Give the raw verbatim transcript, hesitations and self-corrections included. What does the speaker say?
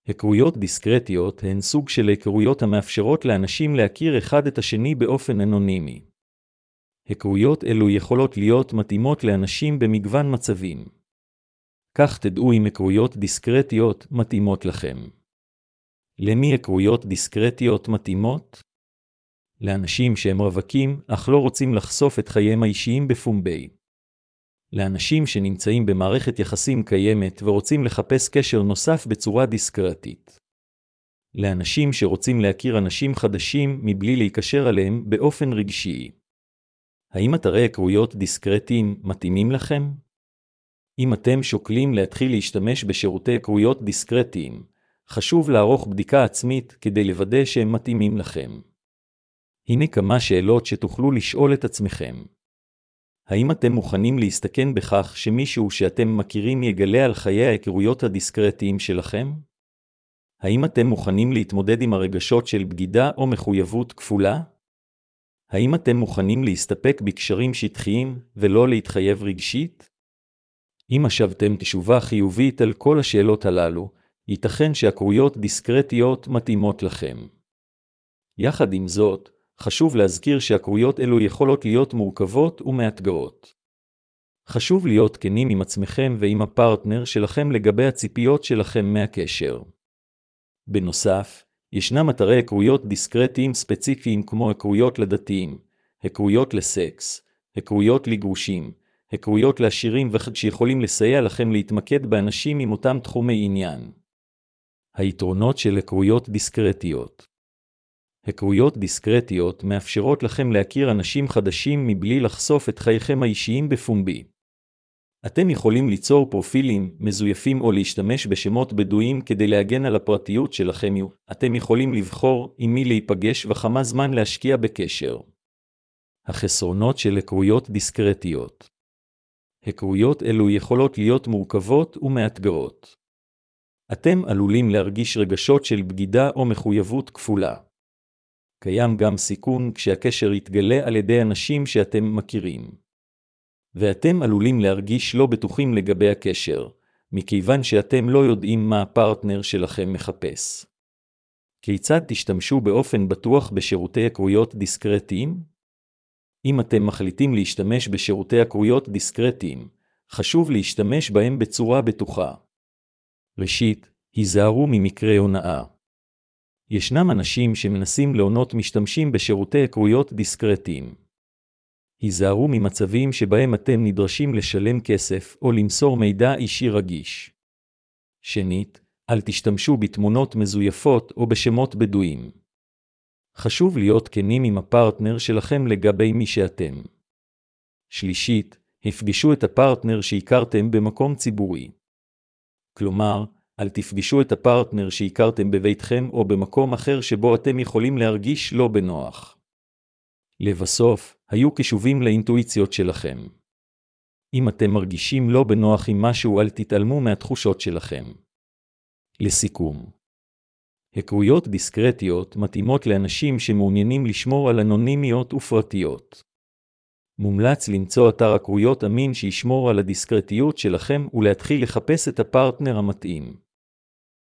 היכרויות דיסקרטיות הן סוג של היכרויות המאפשרות לאנשים להכיר אחד את השני באופן אנונימי. היכרויות אלו יכולות להיות מתאימות לאנשים במגוון מצבים. כך תדעו אם היכרויות דיסקרטיות מתאימות לכם. למי היכרויות דיסקרטיות מתאימות? לאנשים שהם רווקים, אך לא רוצים לחשוף את חייהם האישיים בפומבי. לאנשים שנמצאים במערכת יחסים קיימת ורוצים לחפש קשר נוסף בצורה דיסקרטית. לאנשים שרוצים להכיר אנשים חדשים מבלי להיקשר עליהם באופן רגשי. האם אתרי היכרויות דיסקרטיים מתאימים לכם? אם אתם שוקלים להתחיל להשתמש בשירותי היכרויות דיסקרטיים, חשוב לערוך בדיקה עצמית כדי לוודא שהם מתאימים לכם. הנה כמה שאלות שתוכלו לשאול את עצמכם. האם אתם מוכנים להסתכן בכך שמישהו שאתם מכירים יגלה על חיי ההיכרויות הדיסקרטיים שלכם? האם אתם מוכנים להתמודד עם הרגשות של בגידה או מחויבות כפולה? האם אתם מוכנים להסתפק בקשרים שטחיים ולא להתחייב רגשית? אם השבתם תשובה חיובית על כל השאלות הללו, ייתכן שהיכרויות דיסקרטיות מתאימות לכם. יחד עם זאת, חשוב להזכיר שהיכרויות אלו יכולות להיות מורכבות ומאתגרות. חשוב להיות כנים עם עצמכם ועם הפרטנר שלכם לגבי הציפיות שלכם מהקשר. בנוסף, ישנם אתרי היכרויות דיסקרטיים ספציפיים כמו היכרויות לדתיים, היכרויות לסקס, היכרויות לגרושים, היכרויות לעשירים וכד שיכולים לסייע לכם להתמקד באנשים עם אותם תחומי עניין. היתרונות של היכרויות דיסקרטיות. היכרויות דיסקרטיות מאפשרות לכם להכיר אנשים חדשים מבלי לחשוף את חייכם האישיים בפומבי. אתם יכולים ליצור פרופילים מזויפים או להשתמש בשמות בדויים כדי להגן על הפרטיות שלכם. אתם יכולים לבחור עם מי להיפגש וכמה זמן להשקיע בקשר. החסרונות של היכרויות דיסקרטיות. היכרויות אלו יכולות להיות מורכבות ומאתגרות. אתם עלולים להרגיש רגשות של בגידה או מחויבות כפולה. קיים גם סיכון כשהקשר יתגלה על ידי אנשים שאתם מכירים. ואתם עלולים להרגיש לא בטוחים לגבי הקשר, מכיוון שאתם לא יודעים מה הפרטנר שלכם מחפש. כיצד תשתמשו באופן בטוח בשירותי היכרויות דיסקרטיים? אם אתם מחליטים להשתמש בשירותי היכרויות דיסקרטיים, חשוב להשתמש בהם בצורה בטוחה. ראשית, היזהרו ממקרי הונאה. ישנם אנשים שמנסים להונות משתמשים בשירותי היכרויות דיסקרטיים. היזהרו ממצבים שבהם אתם נדרשים לשלם כסף או למסור מידע אישי רגיש. שנית, אל תשתמשו בתמונות מזויפות או בשמות בדויים. חשוב להיות כנים עם הפרטנר שלכם לגבי מי שאתם. שלישית, הפגשו את הפרטנר שהכרתם במקום ציבורי. כלומר, אל תפגשו את הפרטנר שהכרתם בביתכם או במקום אחר שבו אתם יכולים להרגיש לא בנוח. לבסוף, היו קשובים לאינטואיציות שלכם. אם אתם מרגישים לא בנוח עם משהו, אל תתעלמו מהתחושות שלכם. לסיכום, היכרויות דיסקרטיות מתאימות לאנשים שמעוניינים לשמור על אנונימיות ופרטיות. מומלץ למצוא אתר היכרויות אמין שישמור על הדיסקרטיות שלכם ולהתחיל לחפש את הפרטנר המתאים.